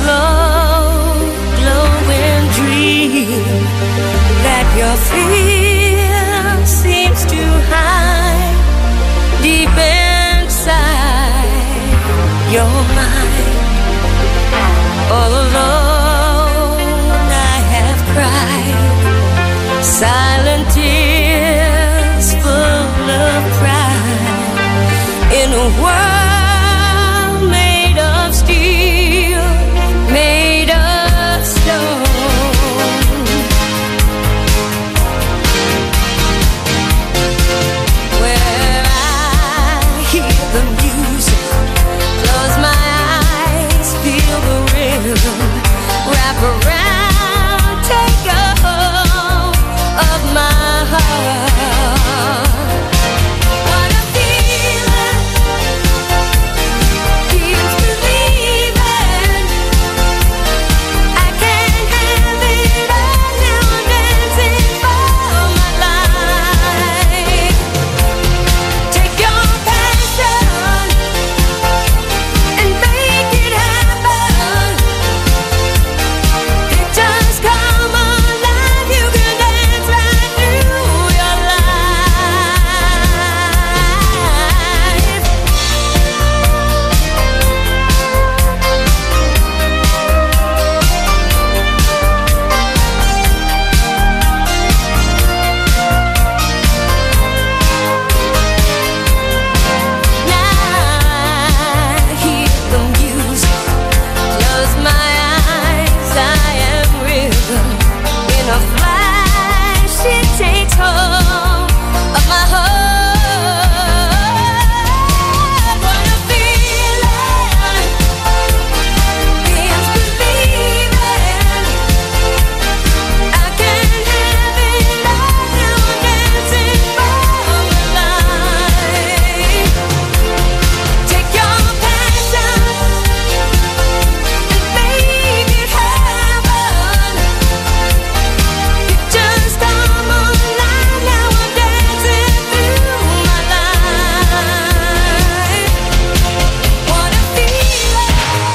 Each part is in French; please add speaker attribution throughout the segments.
Speaker 1: slow glowing dream that your fear seems to hide deep inside your mind. All alone I have cried silent tears full of pride in a world made of steel, made of stone. Where I hear the music, close my eyes, feel the rhythm, wrap around, take a hold of my heart. What a feeling, feels believing. I can't have it all now, I'm dancing for my life. Take your passion and make it happen. Pictures come alive, you can dance right through your life. Now I hear the music, close my eyes, I am rhythm. In a flash, it takes hold of my heart. What a feeling, feels believing. I can't have it all now, I'm dancing for my life. Take your passion and make it happen. Pictures come alive, now I'm dancing through my life. What a feeling.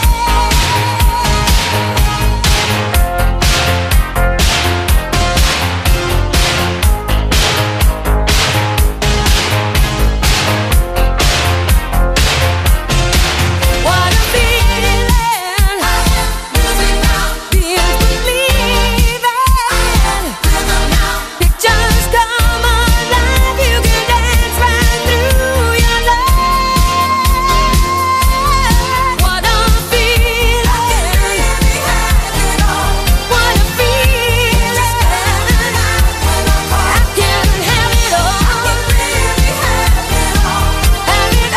Speaker 1: What a feeling. Feels believing. Pictures come alive, you can dance right through your life. What a feeling. What a feeling. I can have it all. Have it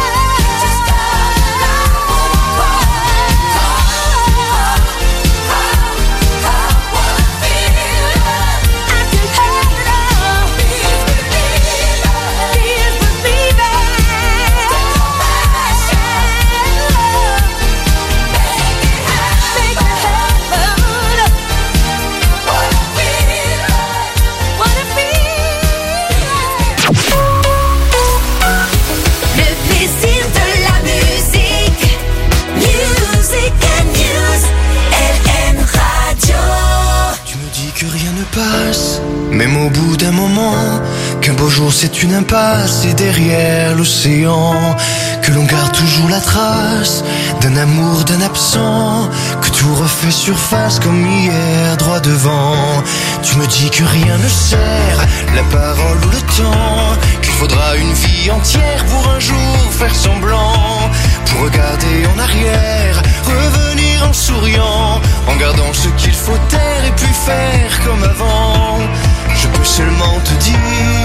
Speaker 1: Le plaisir de la musique, Music and News, LM Radio.
Speaker 2: Tu me dis que rien ne passe, même au bout d'un moment, qu'un beau jour c'est une impasse et derrière l'océan, que l'on garde toujours la trace d'un amour, d'un absent, que tout refait surface comme hier, droit devant. Tu me dis que rien ne sert, la parole ou le temps, qu'il faudra une vie entière pour un jour faire semblant, pour regarder en arrière, revenir en souriant, en gardant ce qu'il faut taire et puis faire comme avant. Je peux seulement te dire,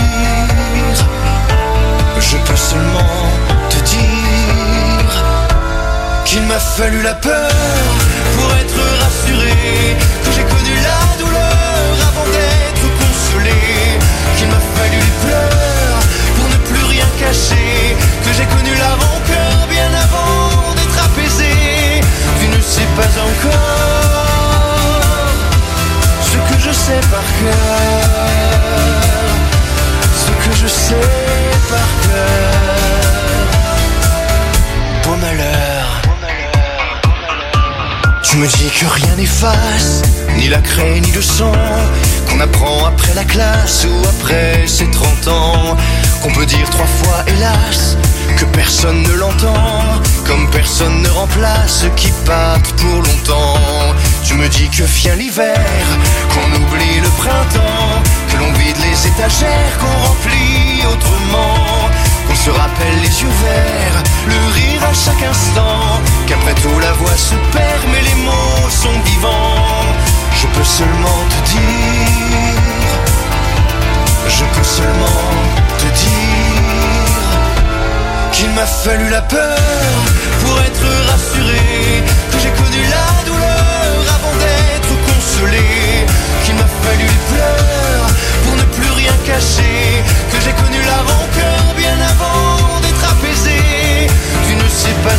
Speaker 2: je peux seulement te dire qu'il m'a fallu la peur pour être rassuré, que j'ai connu la douleur avant d'être consolé, qu'il m'a fallu les pleurs pour ne plus rien cacher, que j'ai connu la rancœur bien avant d'être apaisé. Tu ne sais pas encore ce que je sais par cœur, ce que je sais par cœur. Beau malheur. Tu me dis que rien n'efface, ni la craie ni le sang, qu'on apprend après la classe ou après ses 30 ans, qu'on peut dire 3 fois hélas, que personne ne l'entend, comme personne ne remplace ceux qui partent pour longtemps. Tu me dis que vient l'hiver, qu'on oublie le printemps, que l'on vide les étagères, qu'on remplit autrement, qu'on se rappelle les yeux verts, le rire à chaque instant, qu'après tout la voix se perd mais les mots sont vivants. Je peux seulement te dire, je peux seulement te dire qu'il m'a fallu la peur pour être rassuré, que j'ai connu la douleur avant d'être consolé, qu'il m'a fallu les pleurs pour ne plus rien cacher, que j'ai connu la rancœur bien avant d'être apaisé. Tu ne sais pas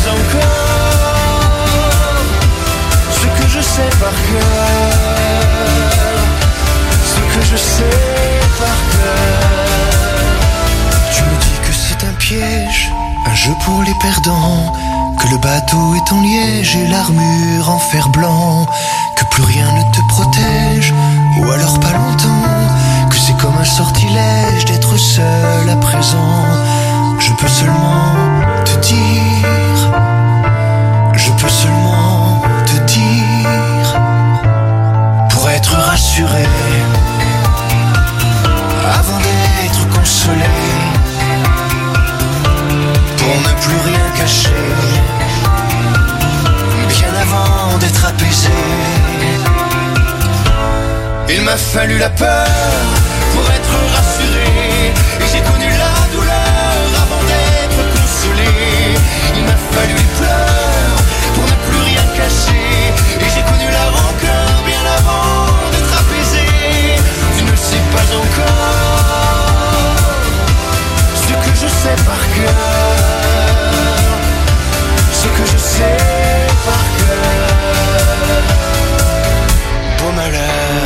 Speaker 2: encore ce que je sais par cœur, ce que je sais par cœur. Tu me dis que c'est un piège, un jeu pour les perdants, que le bateau est en liège et l'armure en fer blanc, que plus rien ne te protège, ou alors pas longtemps, que c'est comme un sortilège d'être seul à présent. Je peux seulement te dire, je peux seulement te dire, pour être rassuré, avant d'être consolé, pour ne plus rien cacher, bien avant d'être apaisé. Il m'a fallu la peur pour être rassuré, et j'ai connu la douleur avant d'être consolé. Il m'a fallu les pleurs pour ne plus rien cacher, et j'ai connu la rancœur bien avant d'être apaisé. Tu ne sais pas encore ce que je sais par cœur, ce que je sais par cœur. Beau malheur.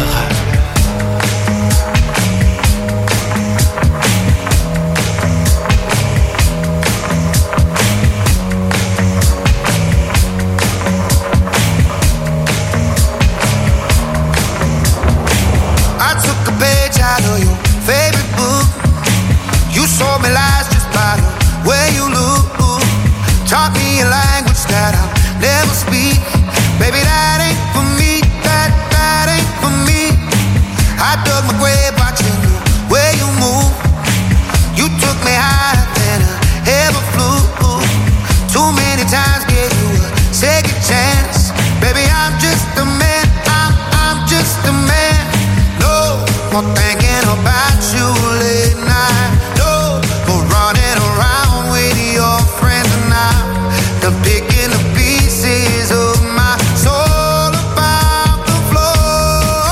Speaker 3: Out of your favorite book, you sold me lies just by the way you look. Taught me a language that I'll never speak. Baby, that ain't for me. That ain't for me. I dug my grave watching the way you move. You took me higher than I ever flew. Too many times gave you a second chance. Baby, I'm just a man. I'm just a man. No more thinking about you late night. No more running around with your friends and I'm picking the pieces of my soul about the floor.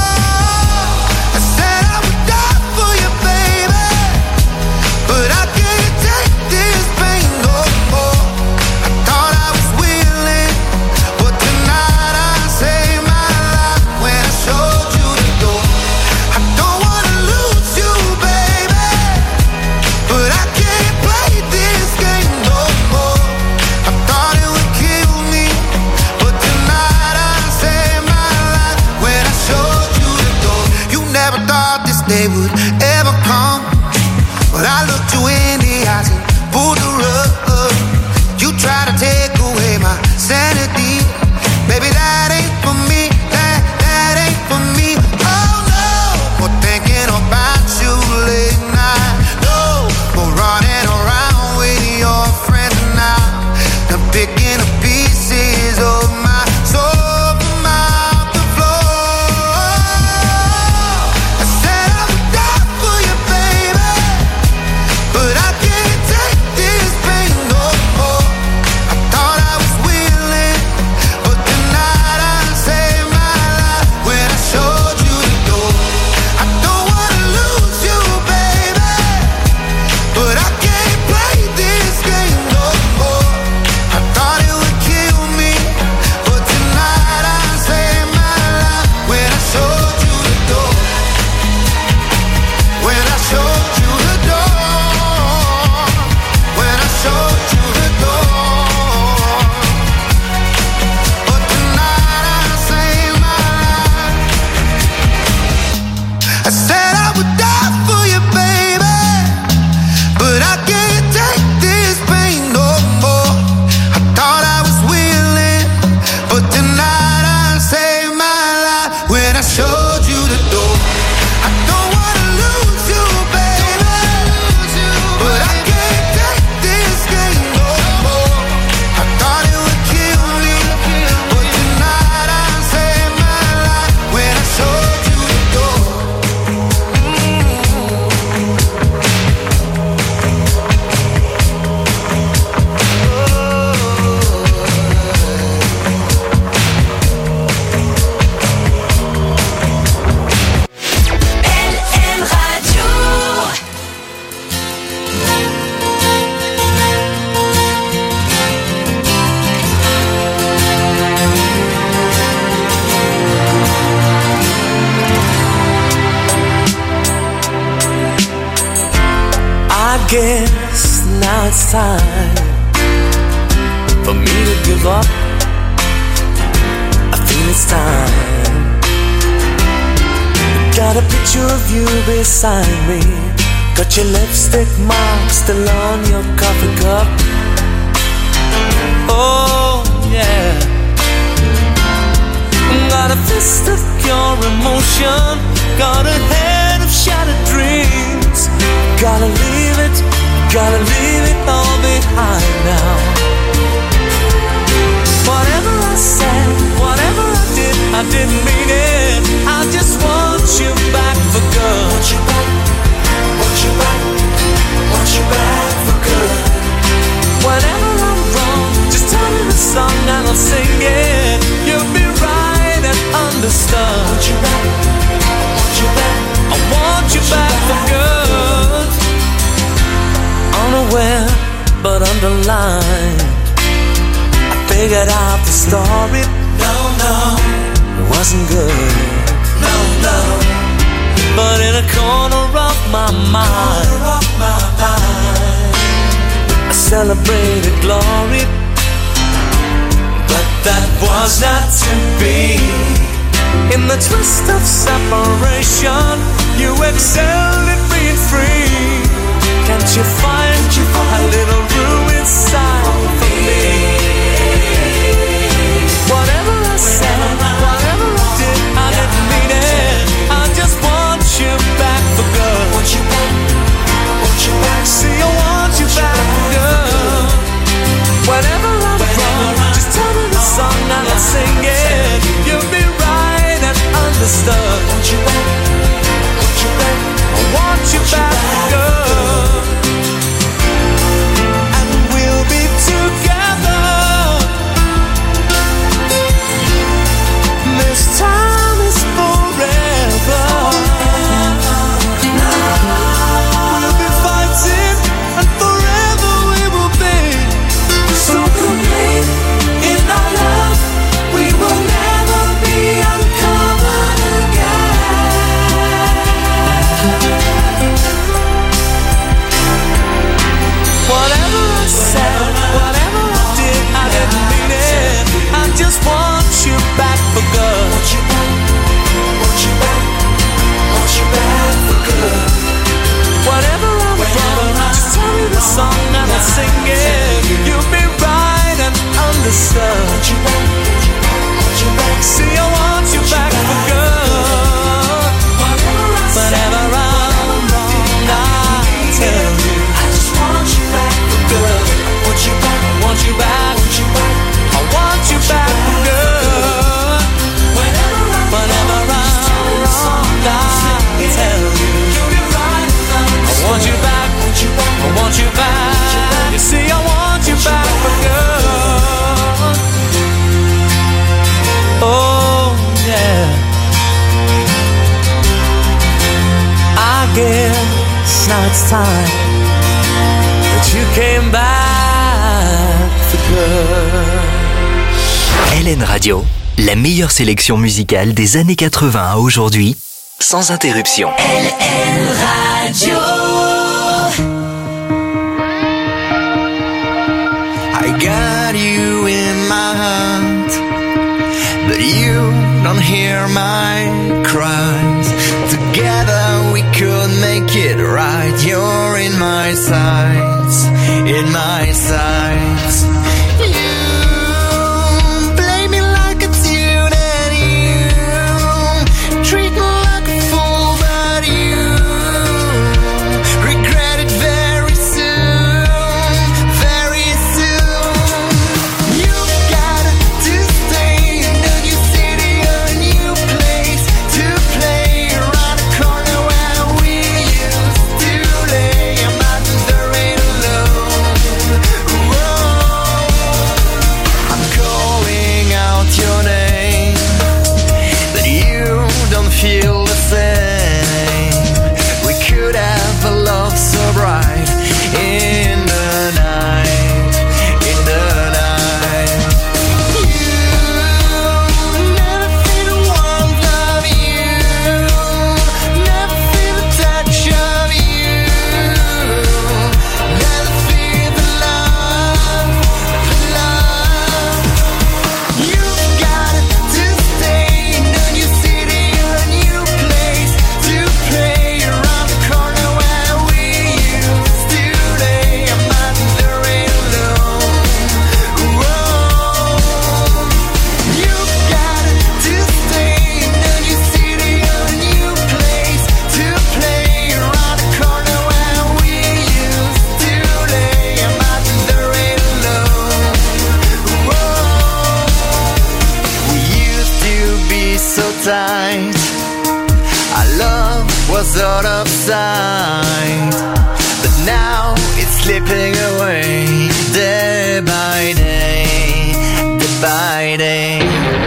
Speaker 3: I said I would die for you, baby, but I can't take this pain no more. I thought I was willing, but tonight I saved my life when I showed you the door. I don't wanna lose you, baby, but I can't play this game no more. I thought it would kill me, but tonight I saved my life when I showed you the door. You never thought this day would ever come, but I looked you in the eyes and pulled the rug. You try to take away my sanity, baby, that ain't for me. That ain't for me. Oh no, more thinking about you late night. No more running around with your friends now. I'm picking the pieces of my soul from out the floor. I said I would die
Speaker 4: guess now it's time for me to give up. I feel it's time. Got a picture of you beside me. Got your lipstick mark still on your coffee cup. Oh yeah. Got a fist of pure emotion. Got a head of shattered dreams. Gotta leave it all behind now. Whatever I said, whatever I did, I didn't mean it. I just want you back for good. Want you back, want you back, want you back for good. Whenever I'm wrong, just tell me the song and I'll sing it. You'll be right and understood. Want you back, want you back, I want you back for good. Unaware but underlined, I figured out the story. No, it wasn't good. No, but in a corner of my mind, I celebrated glory. But that was not to be. In the twist of separation, you excelled at being free. Can't you find a little room inside for me? Whatever I said, whatever I did, I didn't mean it. I just want you back for good. Want you back, want you back. See, I want you back for good. Whenever I'm wrong, just tell me the song and I'll sing it. You'll be right and understood. Want you back, want you back. I want you back for good. And we'll be together. This time is forever. We'll be fighting and forever we will be. So complete in our love, we will never be uncovered again. Whatever I said, whatever I did, I didn't mean it. I just want you back for good. Want you back, want you back, want you back for good. Whatever I'm wrong, just tell me the song and I'll sing it. You'll be right and understood. Want you back, want you back. See, I want you back for good. Whenever I'm wrong, I tell you. I just want you back for good. Want you back, want you back, want you back. I want you back for good. Whenever I'm wrong, I tell you. I want you back, I want you back. You see, I want you back for good. Oh yeah. I guess now it's time that you came back for good.
Speaker 5: LN Radio, la meilleure sélection musicale des années 80 à aujourd'hui, sans interruption.
Speaker 1: LN Radio.
Speaker 2: I got you in my heart, but you don't hear my cries. Together we could make it right. You're in my sights, in my sights. You play me like a tune and you treat me like a fool, but you regret it very soon, very soon. You gotta to stay in a new city or a new place to play around the corner where we used to lay. I'm not in the rain alone. Whoa. so tight. Our love was out of sight, but now it's slipping away, day by day, day by day.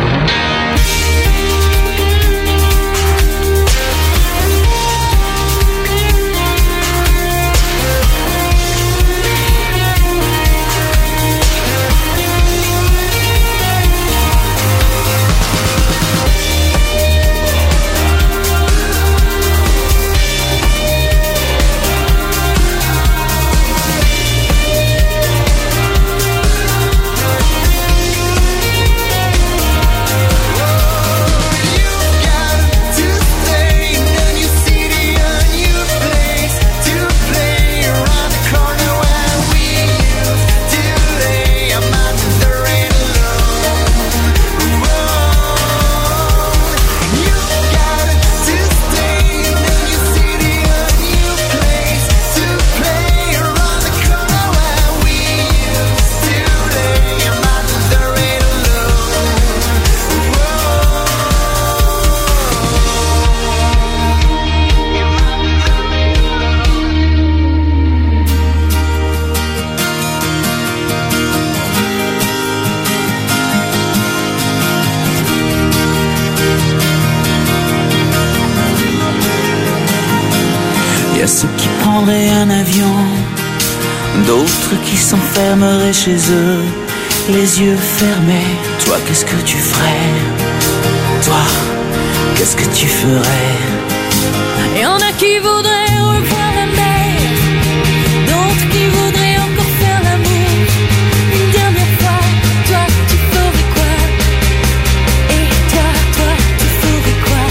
Speaker 6: Y a ceux qui prendraient un avion, d'autres qui s'enfermeraient chez eux, les yeux fermés. Toi, qu'est-ce que tu ferais? Toi, qu'est-ce que tu ferais?
Speaker 1: Et y'en a qui voudraient revoir la mer, d'autres qui voudraient encore faire l'amour une dernière fois. Toi, tu ferais quoi? Et toi, tu ferais quoi?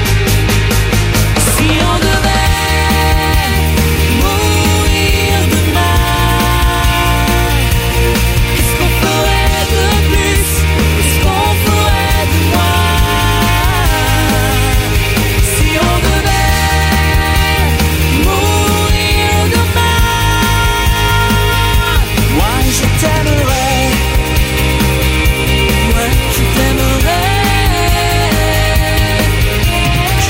Speaker 1: Si on devait mourir demain, qu'est-ce qu'on ferait de plus? Qu'est-ce qu'on ferait de moins? Si on devait mourir demain,
Speaker 6: Moi, je t'aimerais.
Speaker 1: moi je t'aimerais, je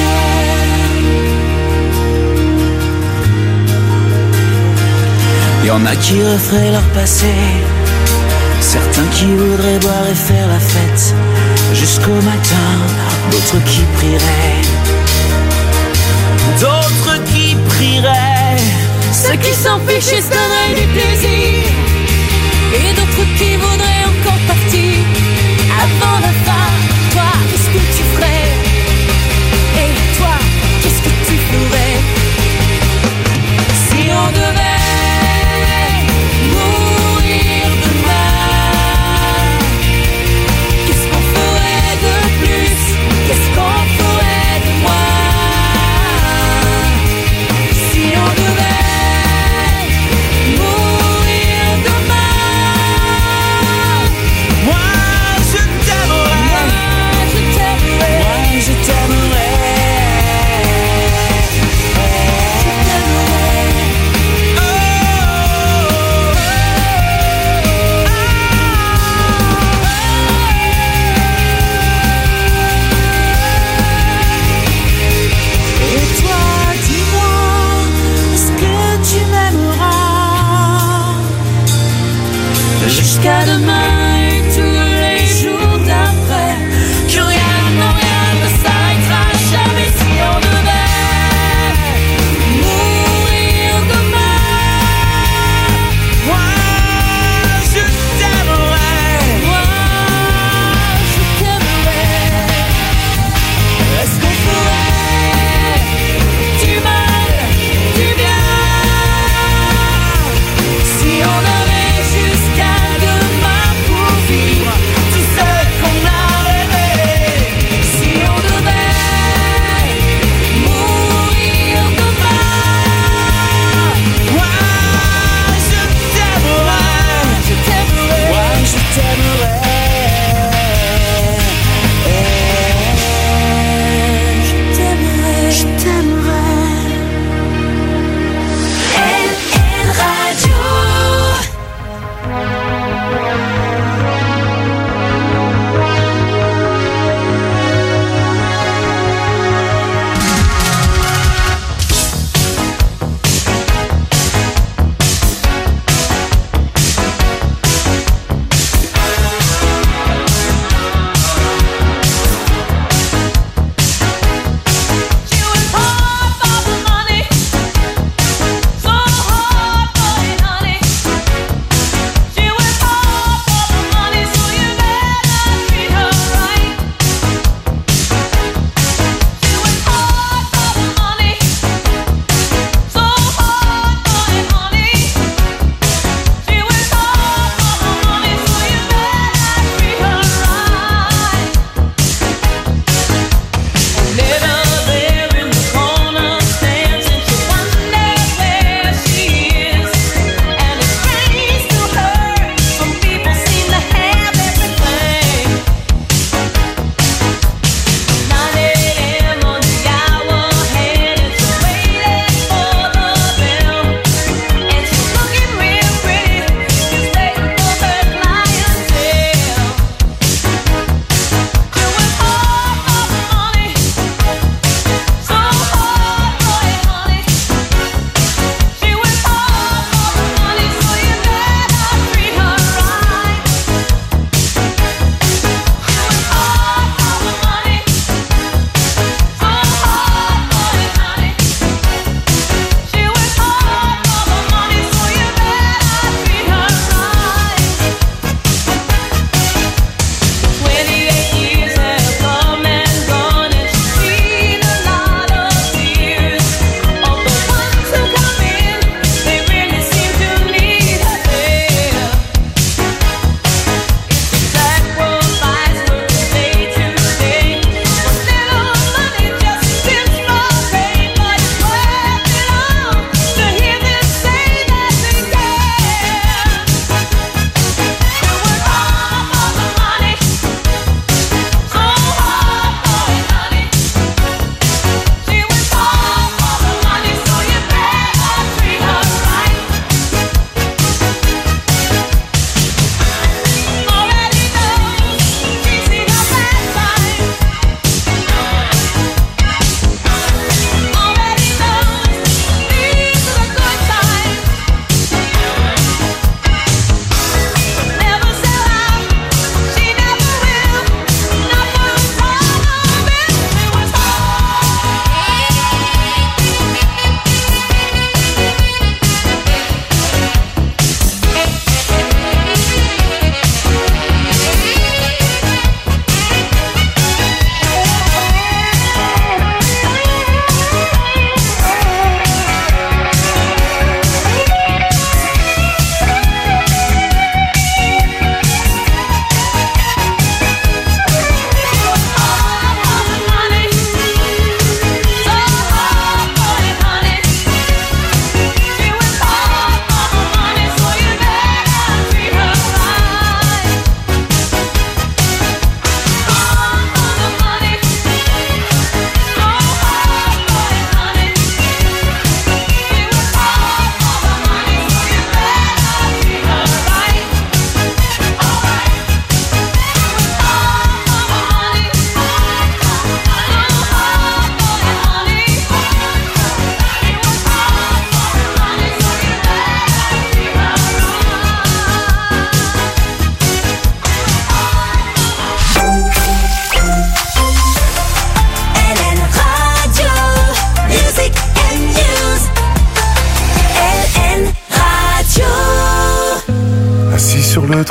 Speaker 1: t'aimerais.
Speaker 6: Y en a qui referaient leur passé, certains qui voudraient boire et faire la fête jusqu'au matin, d'autres qui prieraient, d'autres qui prieraient.
Speaker 1: Ceux qui s'en fichent se donneraient du plaisir, et d'autres qui voudraient encore partir avant la fin. Toi, qu'est-ce que tu ferais? Et toi, qu'est-ce que tu ferais? Si on devait mourir demain, qu'est-ce qu'on ferait de plus? Qu'est-ce qu'on ferait de moins? Si on devait mourir demain,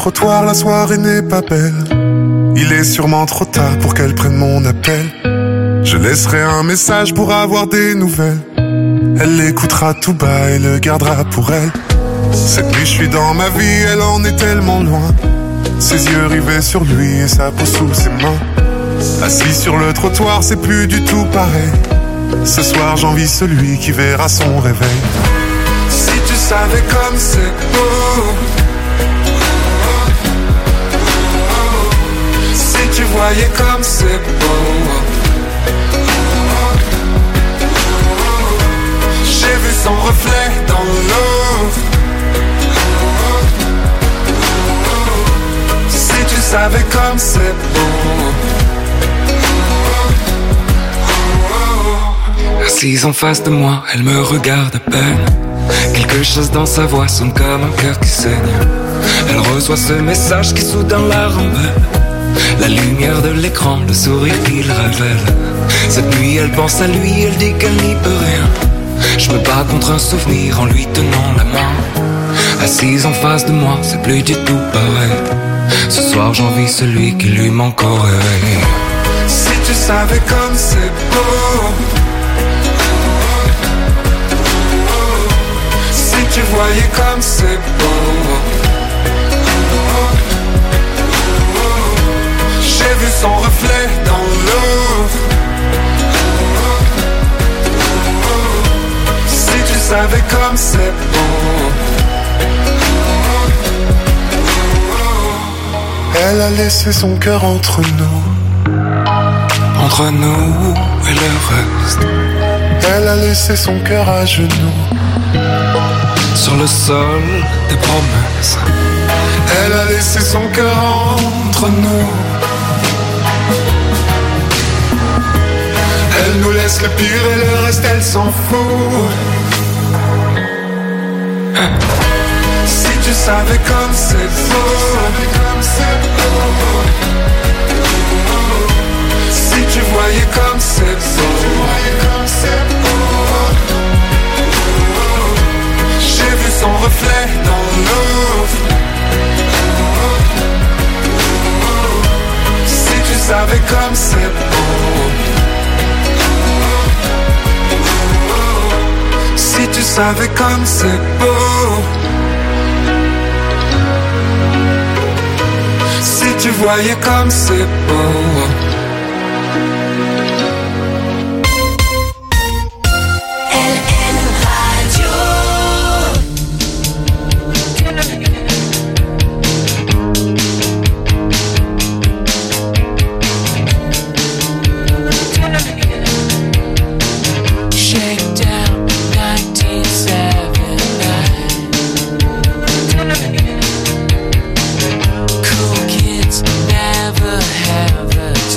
Speaker 7: trottoir, la soirée n'est pas belle. Il est sûrement trop tard pour qu'elle prenne mon appel. Je laisserai un message pour avoir des nouvelles. Elle l'écoutera tout bas et le gardera pour elle. Cette nuit je suis dans ma vie, elle en est tellement loin. Ses yeux rivés sur lui et sa peau sous ses mains. Assis sur le trottoir, c'est plus du tout pareil. Ce soir j'envie celui qui verra son réveil. Si tu savais comme c'est beau, si tu voyais comme c'est beau. J'ai vu son reflet dans l'eau. Si tu savais comme c'est beau. Assise en face de moi, elle me regarde à peine. Quelque chose dans sa voix sonne comme un cœur qui saigne. Elle reçoit ce message qui soudain la rembelle. La lumière de l'écran, le sourire qu'il révèle. Cette nuit elle pense à lui, elle dit qu'elle n'y peut rien. Je me bats contre un souvenir en lui tenant la main. Assise en face de moi, c'est plus du tout pareil. Ce soir j'envie celui qui lui manque au réveil. Si tu savais comme c'est beau. Si tu voyais comme c'est beau. J'ai vu son reflet dans l'eau. Si tu savais comme c'est beau. Elle a laissé son cœur entre nous. Entre nous et le reste. Elle a laissé son cœur à genoux. Sur le sol des promesses. Elle a laissé son cœur entre nous. Elle nous laisse le pire et le reste elle s'en fout. Si tu savais comme c'est beau. Si tu voyais comme c'est beau. J'ai vu son reflet dans l'eau. Si tu savais comme c'est beau. Si tu savais comme c'est beau. Si tu voyais comme c'est beau.
Speaker 6: Cool kids never have a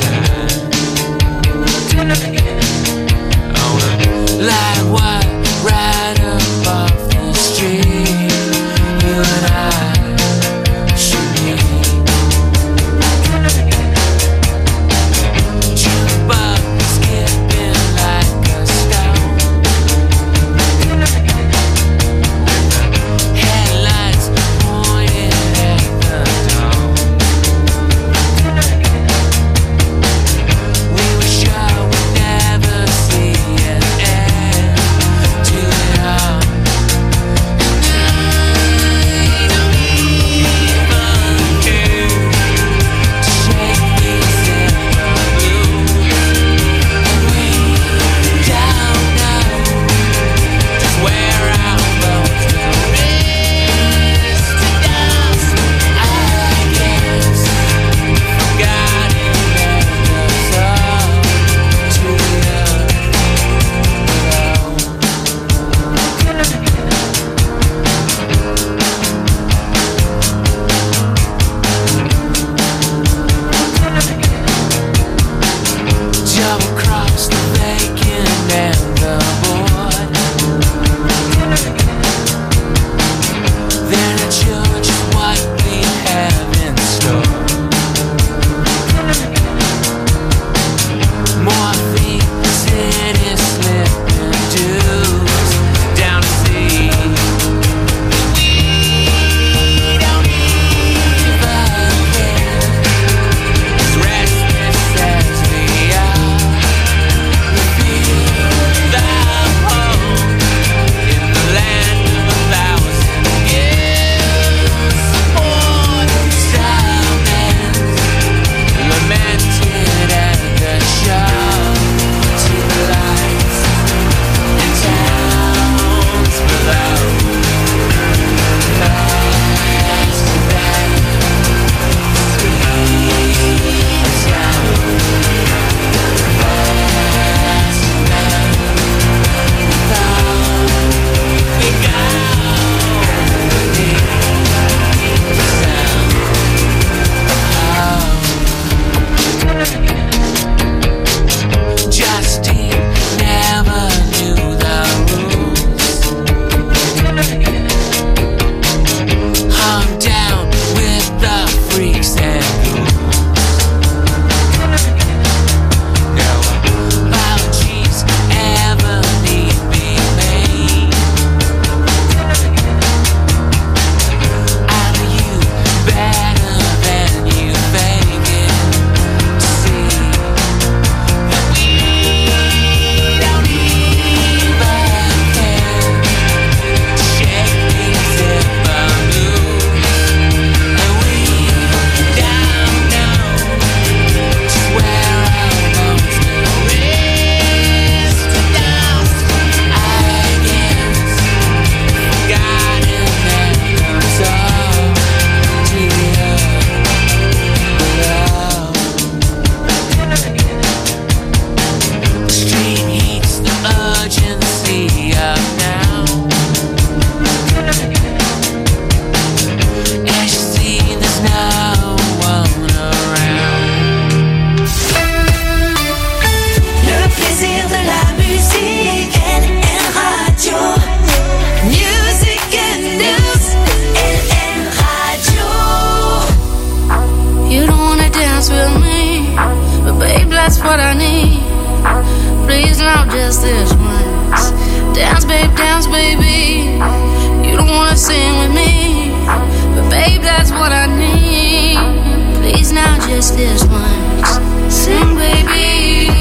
Speaker 1: that's what I need. Please now, just this once. Dance, baby. You don't wanna sing with me, but babe, that's what I need. Please now, just this once. Sing, baby.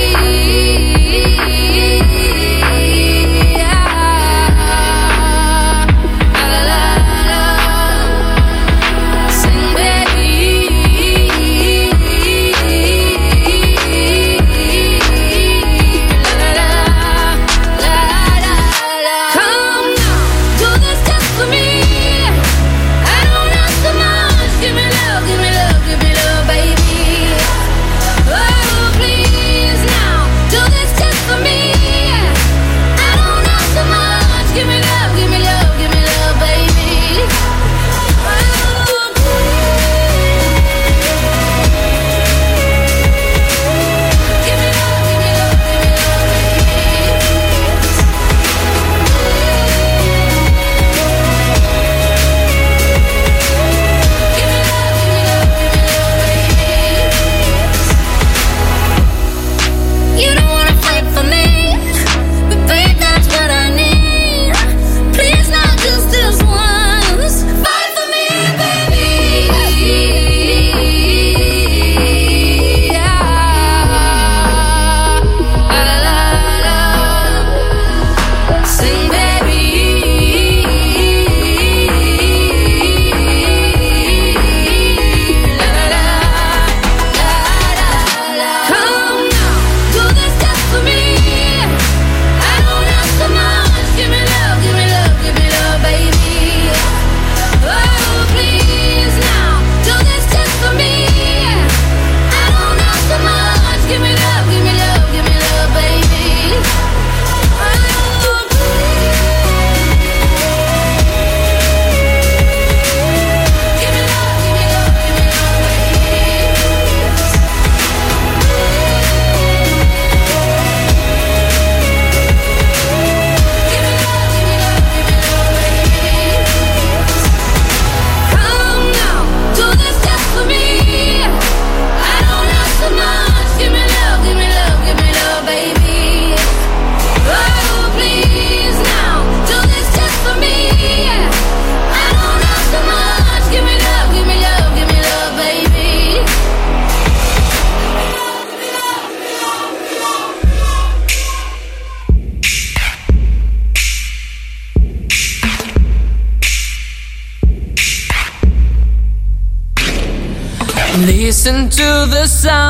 Speaker 8: Listen to the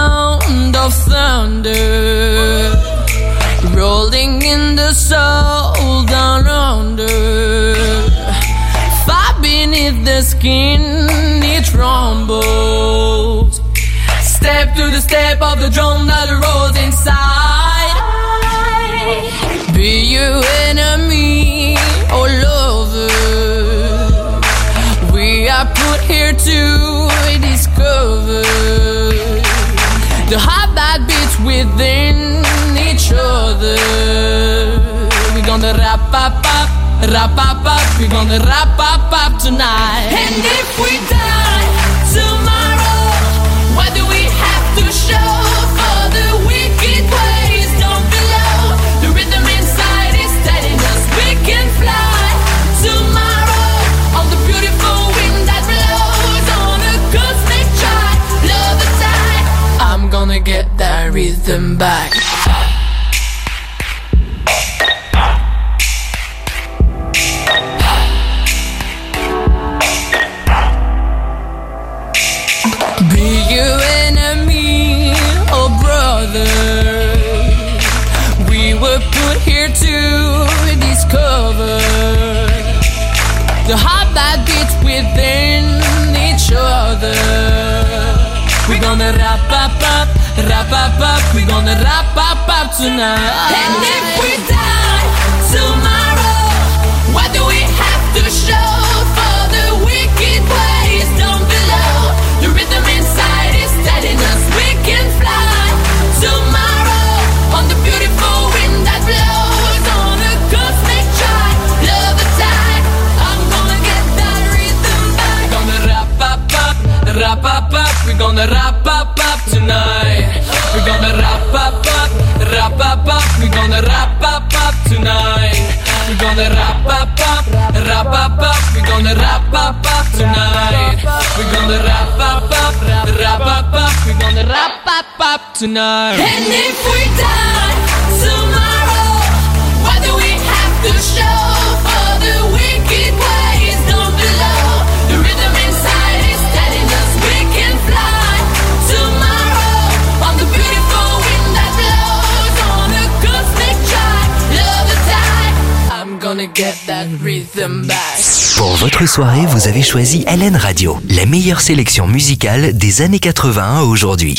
Speaker 8: sound of thunder rolling in the soul down under. Far beneath the skin it rumbles. Step to the step of the drum that rolls inside. Be you enemy or lover, we are put here to discover the heart that beats within each other. We're gonna wrap up, we're gonna wrap up tonight. And if we die tomorrow, what do we have to show for the wicked ways down below? The rhythm inside is telling us we can fly tomorrow on the beautiful wind that blows on a cosmic chart. Love the tide, I'm gonna get that rhythm back. Be you enemy or brother, we were put here to discover the heart that beats within each other. We're gonna wrap up, we're gonna wrap up tonight. And if we die tomorrow, what do we have to show for the wicked ways down below? The rhythm inside is telling us we can fly tomorrow on the beautiful wind that blows on a cosmic chart. Love the tide, I'm gonna get that rhythm back. Gonna wrap up, we're gonna wrap up tonight. We're gonna gonna wrap up tonight. We're gonna wrap up, we're gonna wrap up tonight. We're gonna wrap up, we're gonna wrap up tonight.
Speaker 1: And if we die tomorrow, what do we have to show for the wicked ways down below? The rhythm inside is telling us we can fly tomorrow on the beautiful wind that blows on a cosmic drive. Love the tide.
Speaker 8: I'm gonna get that rhythm back.
Speaker 5: Pour votre soirée, vous avez choisi LN Radio, la meilleure sélection musicale des années 80 à aujourd'hui.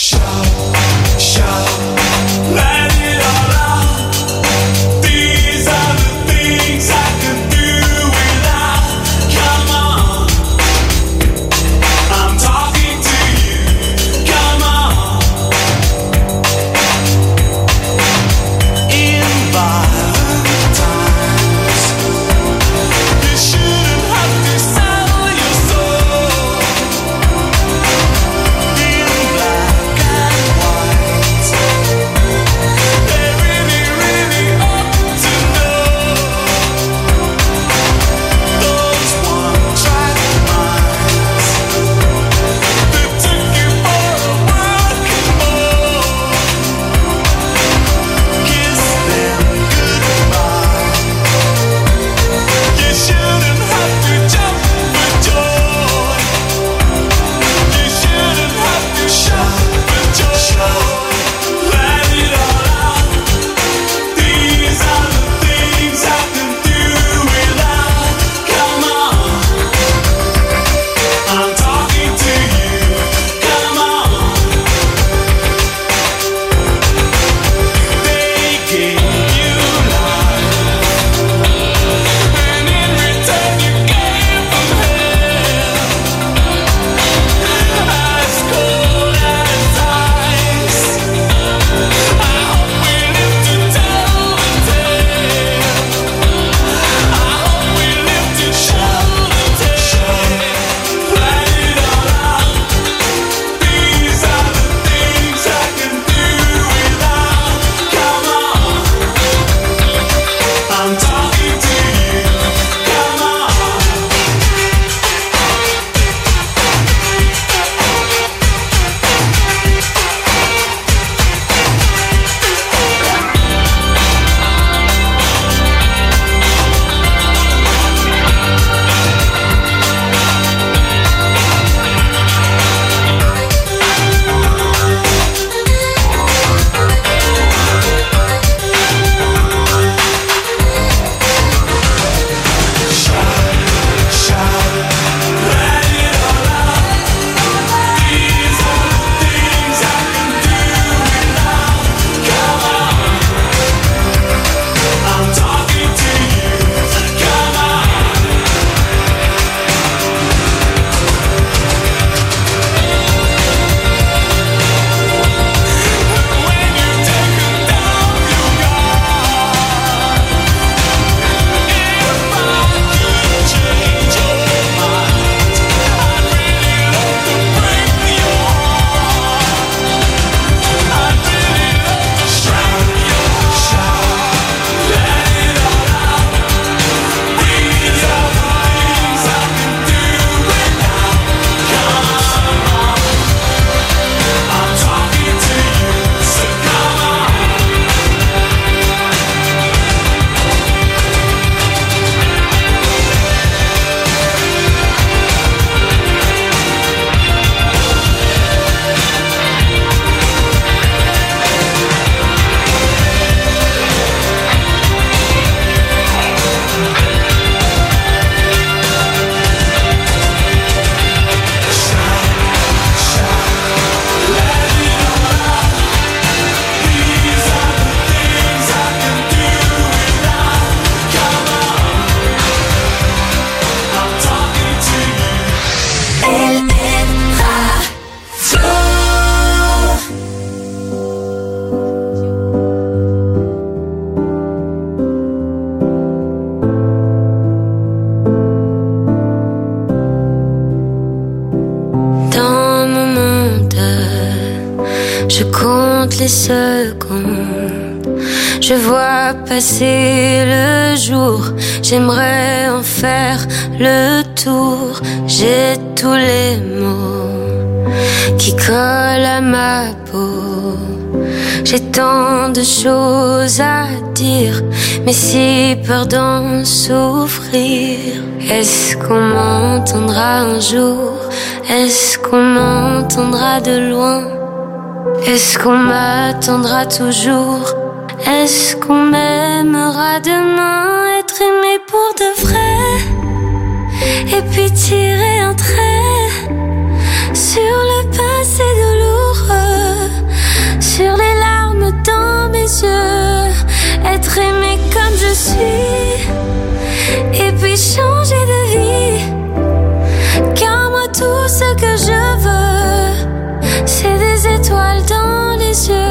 Speaker 9: Je compte les secondes Je vois passer le jour, j'aimerais en faire le tour. J'ai tous les mots qui collent à ma peau. J'ai tant de choses à dire, mais si peur d'en souffrir. Est-ce qu'on m'entendra un jour? Est-ce qu'on m'entendra de loin? Est-ce qu'on m'attendra toujours? Est-ce qu'on m'aimera demain? Être aimé pour de vrai, et puis tirer un trait sur le passé douloureux, sur les larmes dans mes yeux. Être aimé comme je suis, et puis changer de vie. Car moi tout ce que je veux, c'est des étoiles dans les yeux.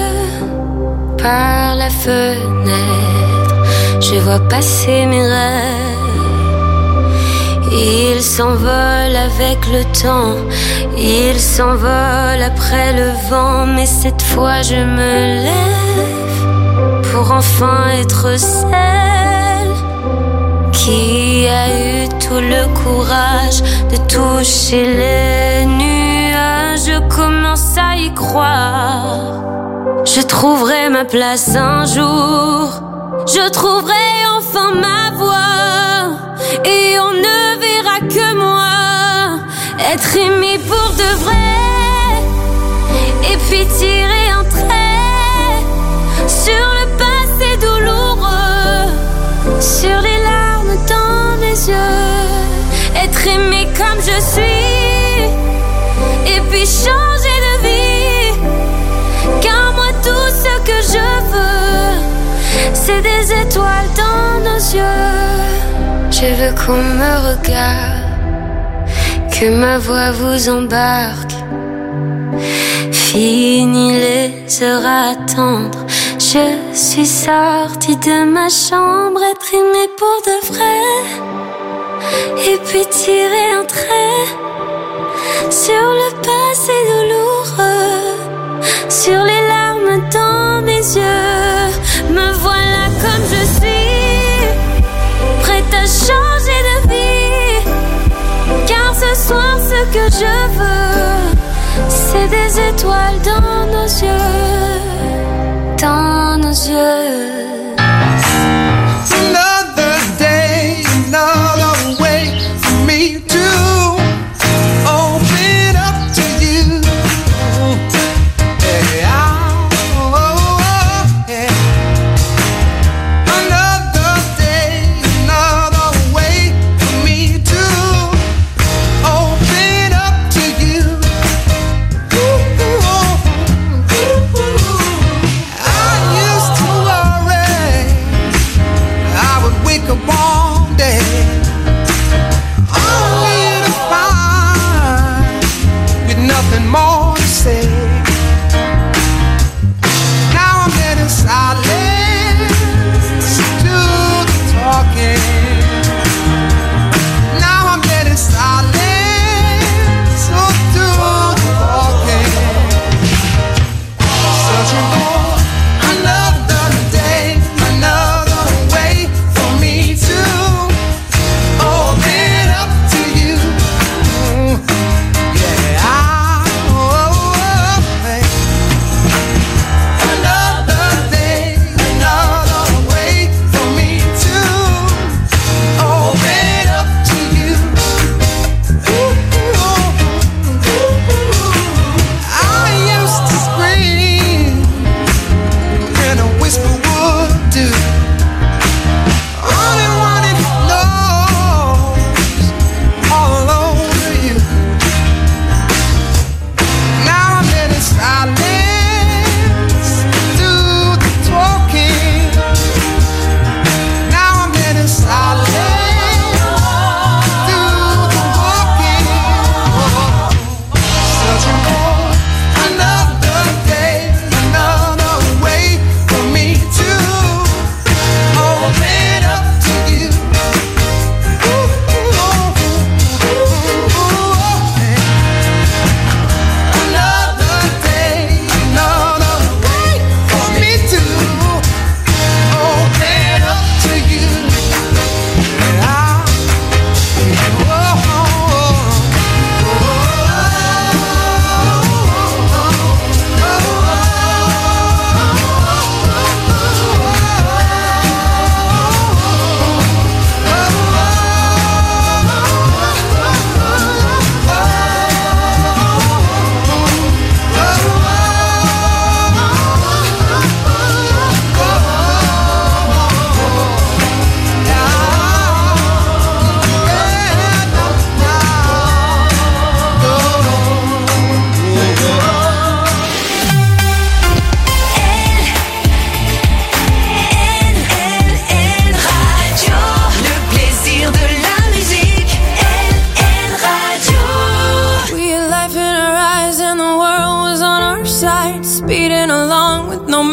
Speaker 9: Par la fenêtre, je vois passer mes rêves. Ils s'envolent avec le temps, ils s'envolent après le vent. Mais cette fois je me lève pour enfin être celle qui a eu tout le courage de toucher les nuages. Je commence à y croire. Je trouverai ma place un jour, je trouverai enfin ma voix, et on ne verra que moi. Être aimé pour de vrai, et puis tirer un trait sur le passé douloureux, sur les larmes dans mes yeux. Être aimé comme je suis, et puis changer de vie. Car moi tout ce que je veux, c'est des étoiles dans nos yeux. Je veux qu'on me regarde, que ma voix vous embarque. Fini les heures à attendre, je suis sortie de ma chambre. Être aimée pour de vrai, et puis tirer un trait sur le passé douloureux, sur les larmes dans mes yeux. Me voilà comme je suis, prête à changer de vie. Car ce soir ce que je veux, c'est des étoiles dans nos yeux, dans nos yeux.
Speaker 3: Another day, another way for me to open up to you. Another day, another way for me to open up to you. I used to worry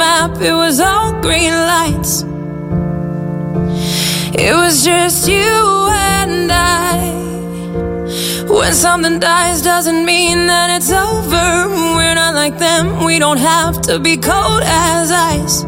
Speaker 1: map, it was all green lights. It was just you and I. When something dies doesn't mean that it's over. We're not like them, we don't have to be cold as ice.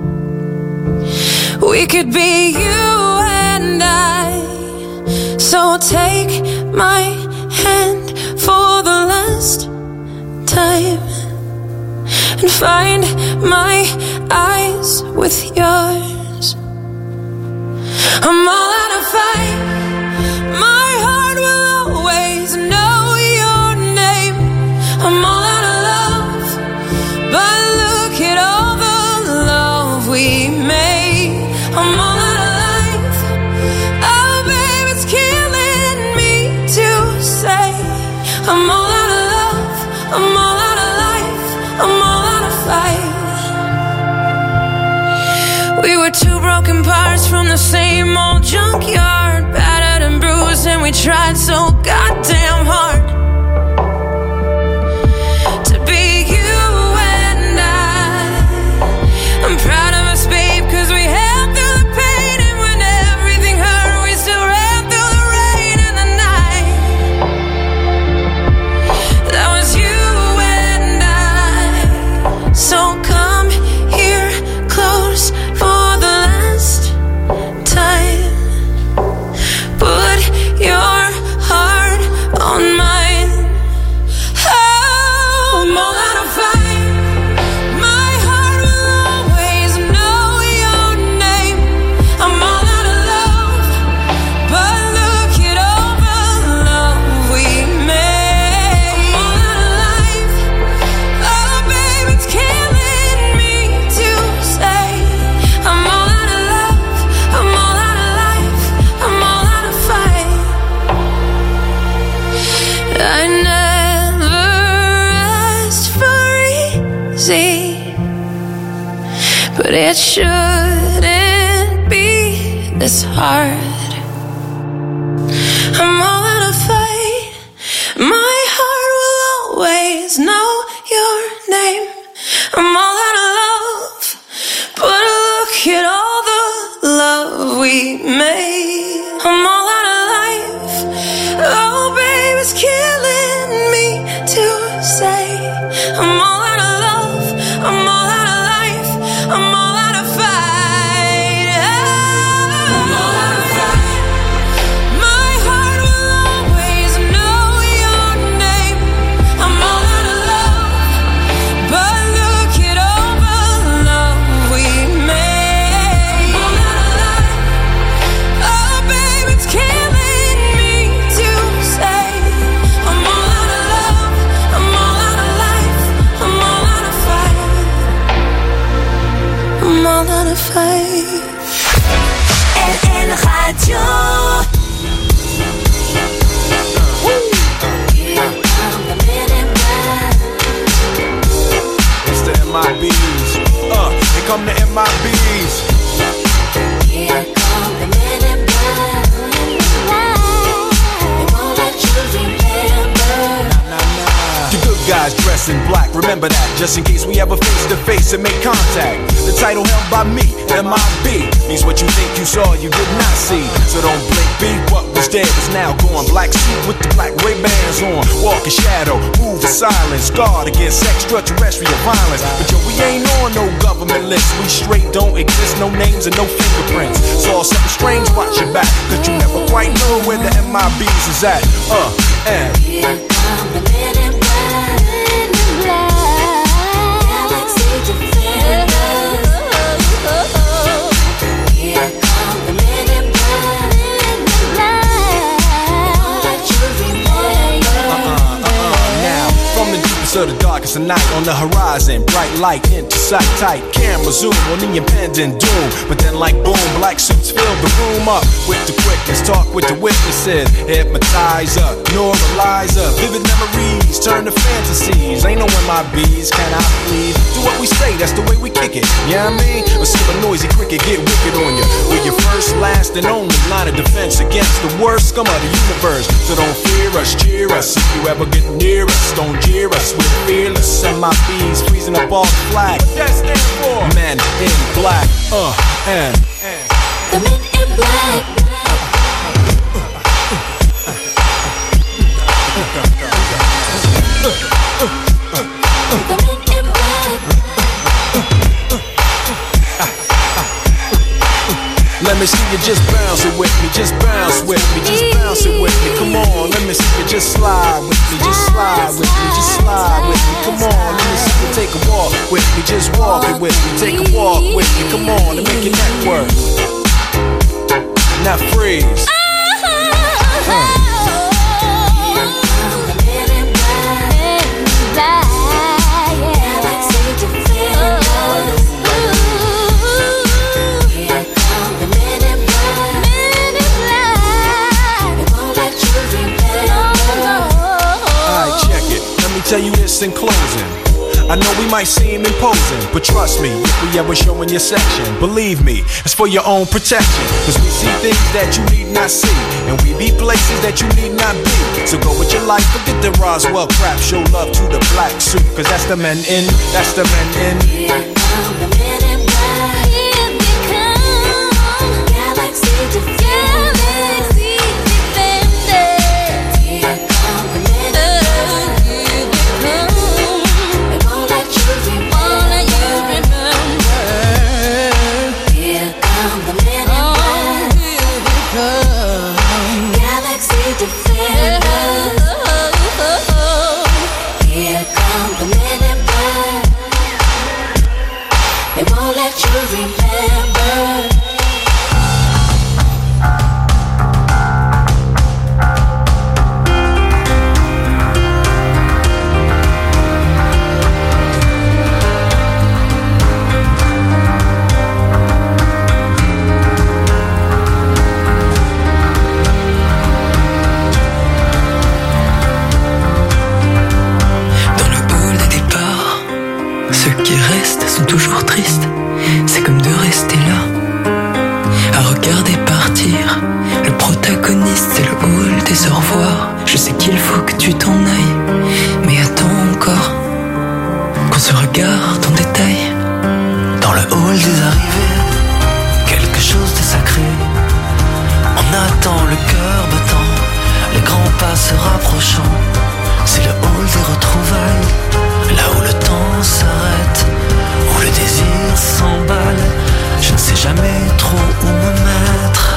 Speaker 1: We could be you and I. So take my hand for the last time and find my eyes with yours. I'm all out of fight. My heart will always know your name. I'm all out of love, but look at all the love we made. I'm all out of life. Oh, babe, it's killing me to say. I'm all out of love. I'm all out of life. I'm all out of fight. We were two broken parts from the same old junkyard, battered and bruised, and we tried so goddamn hard to be you and I. I'm proud of us, babe, cause we held through the pain, and when everything hurt, we still ran through the rain and the night. That was you and I. So come here close for the last time. Put your heart on mine. Oh, I'm all out of fight. My heart will always know your name. I'm all out of love, but look at all the love we made. I'm all out of life. Oh, babe, it's killing me to say. I'm all out of love. I'm all out of life. I'm all out of fight. I never asked for easy, but it shouldn't be this hard. I'm all out of fight. My heart will always know your name. I'm all out of love, but look at all the love we made. I'm all out of life. Oh, babe, it's killing me to say. I'm all out of love. I'm all out of life. I'm all out of fight. I'm all out of fight. My heart will always know your name. I'm all out of love, but look at all the love we made. I'm all out of life. Oh, babe, it's killing me to say. I'm all out of love. I'm all out of life. I'm all out of fight. I'm all out of fight.
Speaker 10: LL Radio.
Speaker 11: It's the MIBs. Here come the MIBs.
Speaker 10: Here come the men in black. They won't let you remember.
Speaker 11: The good guys dress in black, remember that, just in case we ever face to face and make contact. The title held by me, MIB, means what you think you saw, you did not see. So don't blink, be what was dead is now gone. Black suit with the black Ray-Bans on, walk in shadow, move in silence, guard against extraterrestrial violence. But yo, we ain't on no government list, we straight don't exist, no names and no fingerprints. Saw something strange, watch your back, cause you never quite know where the MIBs is at. And
Speaker 10: Here come the men in black. Galaxy defenders. Here come the men in black. They won't let you remember.
Speaker 11: now, from the deepest of the darkest of night, on the horizon, bright light into sight tight. Camera zoom on the impending doom, but then like boom, black suits fill the room up with the quickness. Talk with the witnesses, hypnotizer, neuralizer, vivid memories turn to fantasies. Ain't no MIBs, can I please? Do what we say, that's the way we kick it. Yeah, you know what I mean? Or see a noisy cricket get wicked on you. We're your first, last, and only line of defense against the worst scum of the universe. So don't fear us, cheer us. If you ever get near us, don't jeer us. We're fearless, MIBs. MIBs freezing up all the flag. What that stand for? Men in black, and
Speaker 10: the men in black. The men in black.
Speaker 11: Let me see you just bounce it with me, just bounce with me, just bounce it with me. Come on, let me see you just slide with me, just slide with me, just slide with me. Come on, let me see you take a walk with me, just walk it with me, take a walk with me. Come on, and make your neck work. Now freeze. Tell you this in closing. I know we might seem imposing, but trust me, if we ever show in your section, believe me, it's for your own protection. Cause we see things that you need not see, and we be places that you need not be. So go with your life, forget the Roswell crap, show love to the black suit. Cause that's the men in, that's the men in.
Speaker 10: Here come the men in black. Here they come. Galaxy defenders. Here come the men in black. Here come the men in black. They won't let you remember.
Speaker 12: Ceux qui restent sont toujours tristes, c'est comme de rester là, à regarder partir. Le protagoniste, c'est le hall des au revoir. Je sais qu'il faut que tu t'en ailles, mais attends encore qu'on se regarde en détail.
Speaker 2: Dans le hall des arrivées, quelque chose de sacré. On attend le cœur battant, les grands pas se rapprochant. C'est le hall des retrouvailles, là où le temps s'arrête, où le désir s'emballe. Je ne sais jamais trop où me mettre.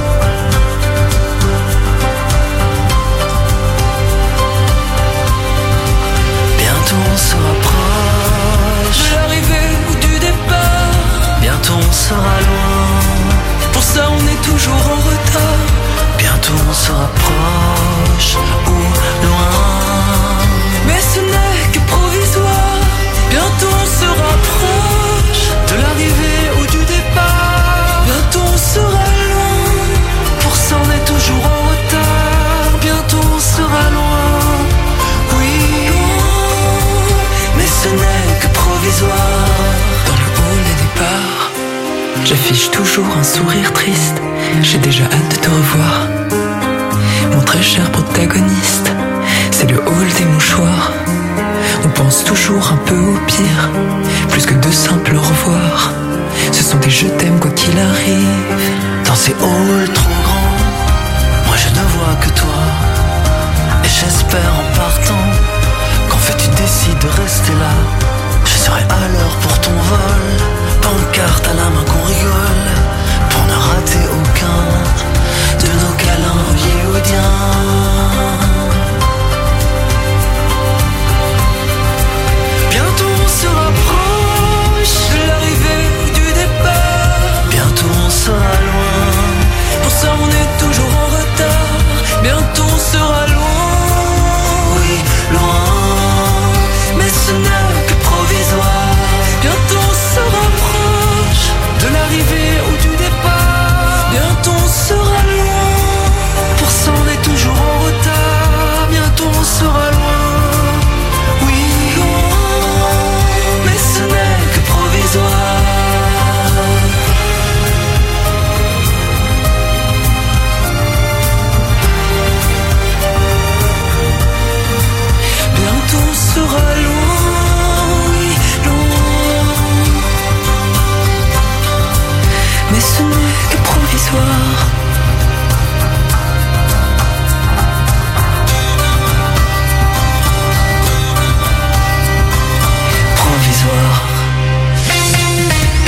Speaker 2: Bientôt on se rapproche
Speaker 12: de l'arrivée ou du départ.
Speaker 2: Bientôt on sera loin,
Speaker 12: pour ça on est toujours en retard.
Speaker 2: Bientôt on se rapproche ou loin,
Speaker 12: mais ce n'est que provisoire. Bientôt on se rapproche de l'arrivée ou du départ. Bientôt on sera loin,
Speaker 2: pour ça on est toujours en retard. Bientôt on sera loin, oui, mais ce n'est que provisoire.
Speaker 12: Dans le hall des départs, j'affiche toujours un sourire triste. J'ai déjà hâte de te revoir, mon très cher protagoniste. C'est le hall des mouchoirs. On pense toujours un peu au pire, plus que de simples au revoir. Ce sont des je t'aime quoi qu'il arrive.
Speaker 2: Dans ces halls trop grands, moi je ne vois que toi. Et j'espère en partant qu'en fait tu décides de rester là. Je serai à l'heure pour ton vol, pancarte à la main qu'on rigole, pour ne rater aucun de nos câlins hollywoodiens. Bientôt on se rapproche
Speaker 12: de l'arrivée ou du départ.
Speaker 2: Bientôt on sera loin,
Speaker 12: soir.